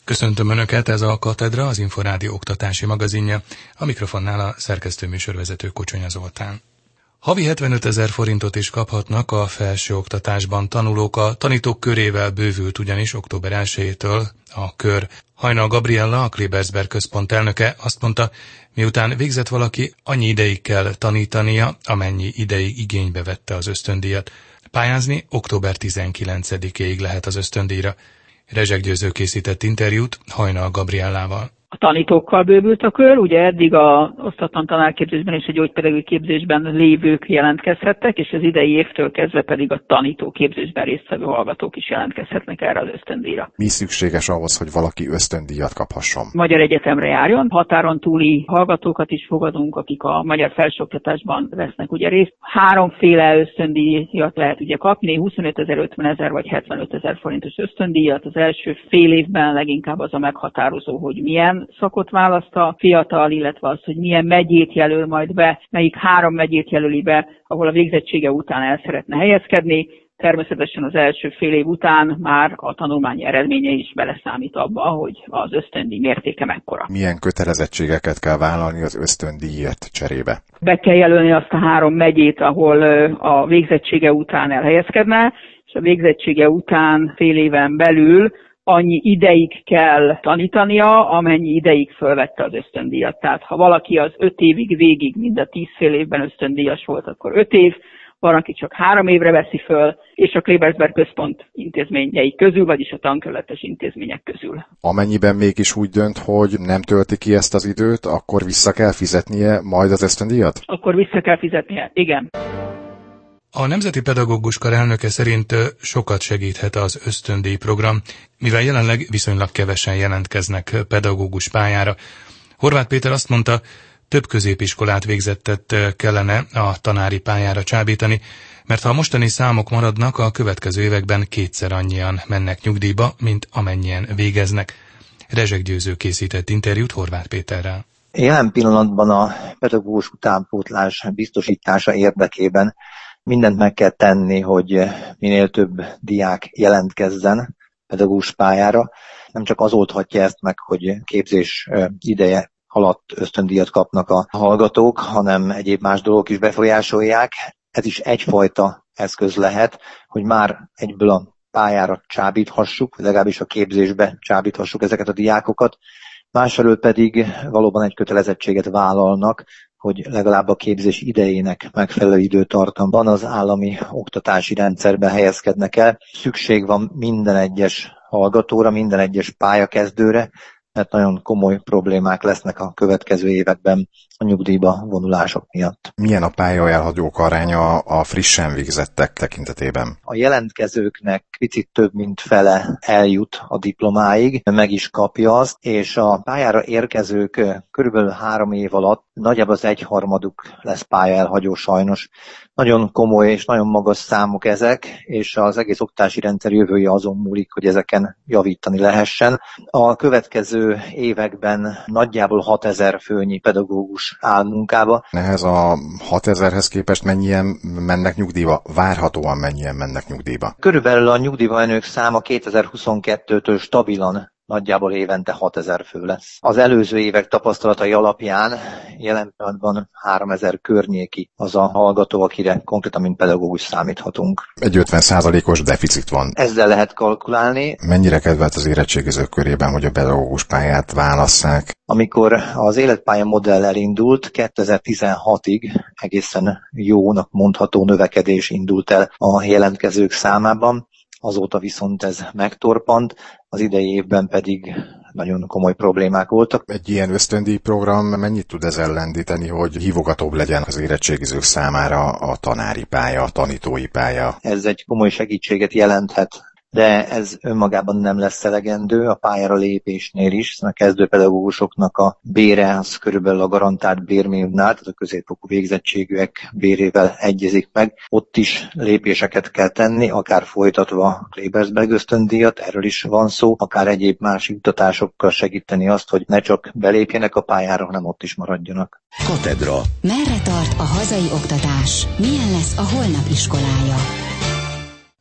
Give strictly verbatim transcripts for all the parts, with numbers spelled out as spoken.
Köszöntöm Önöket, ez a Katedra, az Inforádió oktatási magazinja, a mikrofonnál a szerkesztő műsorvezető Kocsonya Zoltán. Havi hetvenötezer forintot is kaphatnak a felsőoktatásban tanulók, a tanítók körével bővült ugyanis október elsejétől a kör. Hajnal Gabriella, a Klebersberg központ elnöke azt mondta, miután végzett valaki, annyi ideig kell tanítania, amennyi ideig igénybe vette az ösztöndíjat. Pályázni október tizenkilencedikéig lehet az ösztöndíjra. Rezsek Győző készített interjút Hajnal Gabriellával. A tanítókkal bővült a kör, ugye eddig a osztatlan tanárképzésben és a gyógypedagógiai képzésben lévők jelentkezhettek, és az idei évtől kezdve pedig a tanítóképzésben résztvevő hallgatók is jelentkezhetnek erre az ösztöndíjra. Mi szükséges ahhoz, hogy valaki ösztöndíjat kaphasson? Magyar egyetemre járjon, határon túli hallgatókat is fogadunk, akik a magyar felsőoktatásban vesznek ugye részt. Háromféle ösztöndíjat lehet ugye kapni, huszonötezer, ötvenezer vagy hetvenötezer forintos ösztöndíjat. Az első fél évben leginkább az a meghatározó, hogy milyen szakot választ a fiatal, illetve az, hogy milyen megyét jelöl majd be, melyik három megyét jelöli be, ahol a végzettsége után el szeretne helyezkedni. Természetesen az első fél év után már a tanulmányi eredménye is beleszámít abba, hogy az ösztöndíj mértéke mekkora. Milyen kötelezettségeket kell vállalni az ösztöndíjért cserébe? Be kell jelölni azt a három megyét, ahol a végzettsége után elhelyezkedne, és a végzettsége után fél éven belül annyi ideig kell tanítania, amennyi ideig fölvette az ösztöndíjat. Tehát ha valaki az öt évig végig, mind a tíz fél évben ösztöndíjas volt, akkor öt év, van, aki csak három évre veszi föl, és a Klebersberg központ intézményei közül, vagyis a tankerületes intézmények közül. Amennyiben mégis úgy dönt, hogy nem tölti ki ezt az időt, akkor vissza kell fizetnie majd az ösztöndíjat? Akkor vissza kell fizetnie, igen. A Nemzeti Pedagógus Kar elnöke szerint sokat segíthet az ösztöndíj program, mivel jelenleg viszonylag kevesen jelentkeznek pedagógus pályára. Horváth Péter azt mondta, több középiskolát végzettet kellene a tanári pályára csábítani, mert ha a mostani számok maradnak, a következő években kétszer annyian mennek nyugdíjba, mint amennyien végeznek. Rezsek Győző készített interjút Horváth Péterrel. Jelen pillanatban a pedagógus utánpótlás biztosítása érdekében mindent meg kell tenni, hogy minél több diák jelentkezzen pedagógus pályára. Nem csak az oldhatja ezt meg, hogy képzés ideje alatt ösztöndíjat kapnak a hallgatók, hanem egyéb más dolgok is befolyásolják. Ez is egyfajta eszköz lehet, hogy már egyből a pályára csábíthassuk, legalábbis a képzésbe csábíthassuk ezeket a diákokat. Másfelől pedig valóban egy kötelezettséget vállalnak, hogy legalább a képzés idejének megfelelő időtartamban az állami oktatási rendszerbe helyezkednek el. Szükség van minden egyes hallgatóra, minden egyes pályakezdőre, mert nagyon komoly problémák lesznek a következő években a nyugdíjba vonulások miatt. Milyen a pályaelhagyók aránya a frissen végzettek tekintetében? A jelentkezőknek picit több mint fele eljut a diplomáig, meg is kapja azt, és a pályára érkezők körülbelül három év alatt nagyjából az egyharmaduk lesz pályaelhagyó sajnos. Nagyon komoly és nagyon magas számok ezek, és az egész oktatási rendszer jövője azon múlik, hogy ezeken javítani lehessen. A következő években nagyjából hatezer főnyi pedagógus áll munkába. Ehhez a hatezerhez képest mennyien mennek nyugdíjba? Várhatóan mennyien mennek nyugdíjba? Körülbelül a nyugdíjba menők száma kétezer-huszonkettőtől stabilan nagyjából évente hatezer fő lesz. Az előző évek tapasztalatai alapján jelen pillanatban háromezer környéki az a hallgató, akire konkrétan mint pedagógus számíthatunk. Egy ötven százalékos deficit van. Ezzel lehet kalkulálni. Mennyire kedvelt az érettségizők körében, hogy a pedagógus pályát válasszák? Amikor az életpálya modell elindult, kétezer-tizenhatig egészen jónak mondható növekedés indult el a jelentkezők számában. Azóta viszont ez megtorpant, az idei évben pedig nagyon komoly problémák voltak. Egy ilyen ösztöndíj program mennyit tud ezzel lendíteni, hogy hívogatóbb legyen az érettségizők számára a tanári pálya, a tanítói pálya? Ez egy komoly segítséget jelenthet, de ez önmagában nem lesz elegendő a pályára lépésnél is, hiszen a kezdőpedagógusoknak a bére az körülbelül a garantált bérminimumnál, tehát a középfokú végzettségűek bérével egyezik meg. Ott is lépéseket kell tenni, akár folytatva a Klebersberg ösztöndíjat, erről is van szó, akár egyéb más juttatásokkal segíteni azt, hogy ne csak belépjenek a pályára, hanem ott is maradjanak. Katedra. Merre tart a hazai oktatás? Milyen lesz a holnap iskolája?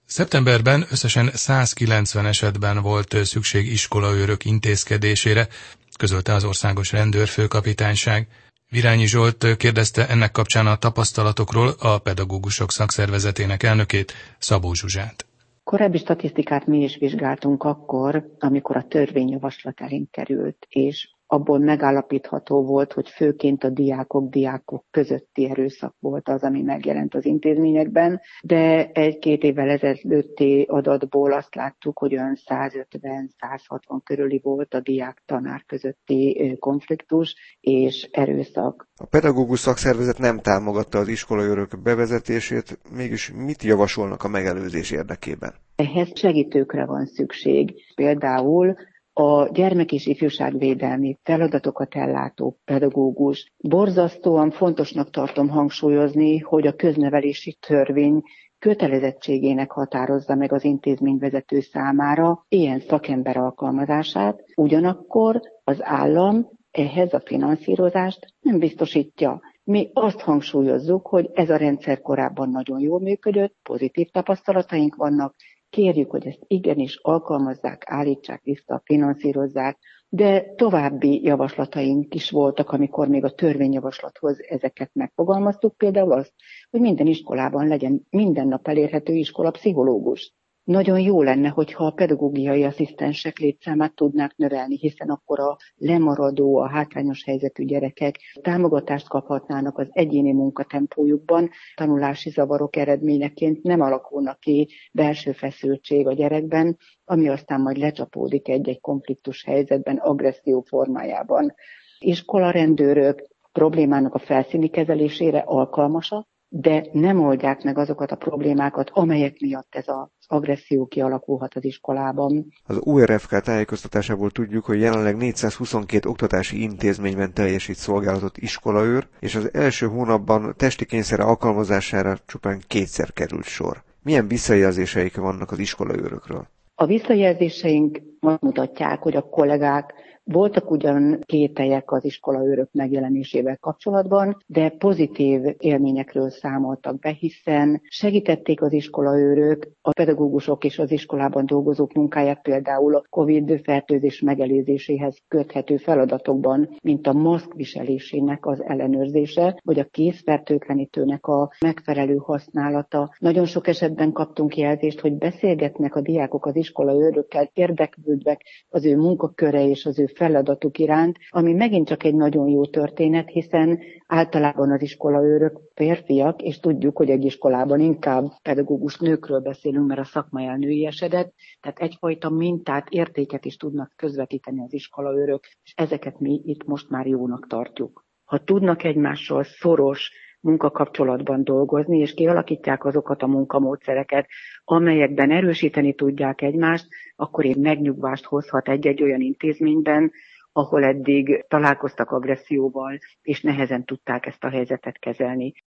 Szeptemberben összesen százkilencven esetben volt szükség iskolaőrök intézkedésére, közölte az Országos Rendőrfőkapitányság. Virányi Zsolt kérdezte ennek kapcsán a tapasztalatokról a pedagógusok szakszervezetének elnökét, Szabó Zsuzsát. Korábbi statisztikát mi is vizsgáltunk akkor, amikor a törvényjavaslat elénk került, és abból megállapítható volt, hogy főként a diákok, diákok közötti erőszak volt az, ami megjelent az intézményekben, de egy-két évvel ezelőtti adatból azt láttuk, hogy olyan százötven-százhatvan körüli volt a diák-tanár közötti konfliktus és erőszak. A pedagógus szakszervezet nem támogatta az iskolaőrök bevezetését, mégis mit javasolnak a megelőzés érdekében? Ehhez segítőkre van szükség. Például a gyermek- és ifjúságvédelmi feladatokat ellátó pedagógus. Borzasztóan fontosnak tartom hangsúlyozni, hogy a köznevelési törvény kötelezettségének határozza meg az intézményvezető számára ilyen szakember alkalmazását, ugyanakkor az állam ehhez a finanszírozást nem biztosítja. Mi azt hangsúlyozzuk, hogy ez a rendszer korábban nagyon jól működött, pozitív tapasztalataink vannak, kérjük, hogy ezt igenis alkalmazzák, állítsák vissza, finanszírozzák, de további javaslataink is voltak, amikor még a törvényjavaslathoz ezeket megfogalmaztuk, például azt, hogy minden iskolában legyen minden nap elérhető iskolapszichológus. Nagyon jó lenne, hogyha a pedagógiai asszisztensek létszámát tudnák növelni, hiszen akkor a lemaradó, a hátrányos helyzetű gyerekek támogatást kaphatnának az egyéni munkatempójukban, tanulási zavarok eredményeként nem alakulnak ki belső feszültség a gyerekben, ami aztán majd lecsapódik egy-egy konfliktus helyzetben, agresszió formájában. Iskolarendőrök problémának a felszíni kezelésére alkalmasak, de nem oldják meg azokat a problémákat, amelyek miatt ez az agresszió kialakulhat az iskolában. Az u er ef ká tájékoztatásából tudjuk, hogy jelenleg négyszázhuszonkét oktatási intézményben teljesít szolgálatot iskolaőr, és az első hónapban testi kényszer alkalmazására csupán kétszer került sor. Milyen visszajelzéseik vannak az iskolaőrökről? A visszajelzéseink azt mutatják, hogy a kollégák voltak ugyan kételyek az iskolaőrök megjelenésével kapcsolatban, de pozitív élményekről számoltak be, hiszen segítették az iskolaőrök a pedagógusok és az iskolában dolgozók munkáját, például a Covid fertőzés megelőzéséhez köthető feladatokban, mint a maszk viselésének az ellenőrzése, vagy a kézfertőtlenítőnek a megfelelő használata. Nagyon sok esetben kaptunk jelzést, hogy beszélgetnek a diákok az iskolaőrökkel, érdeklődnek az ő munkaköre és az ő feladatuk iránt, ami megint csak egy nagyon jó történet, hiszen általában az iskolaőrök férfiak, és tudjuk, hogy egy iskolában inkább pedagógus nőkről beszélünk, mert a szakma elnőiesedett, tehát egyfajta mintát, értéket is tudnak közvetíteni az iskolaőrök, és ezeket mi itt most már jónak tartjuk. Ha tudnak egymással szoros munkakapcsolatban dolgozni, és kialakítják azokat a munkamódszereket, amelyekben erősíteni tudják egymást, akkor én megnyugvást hozhat egy-egy olyan intézményben, ahol eddig találkoztak agresszióval, és nehezen tudták ezt a helyzetet kezelni.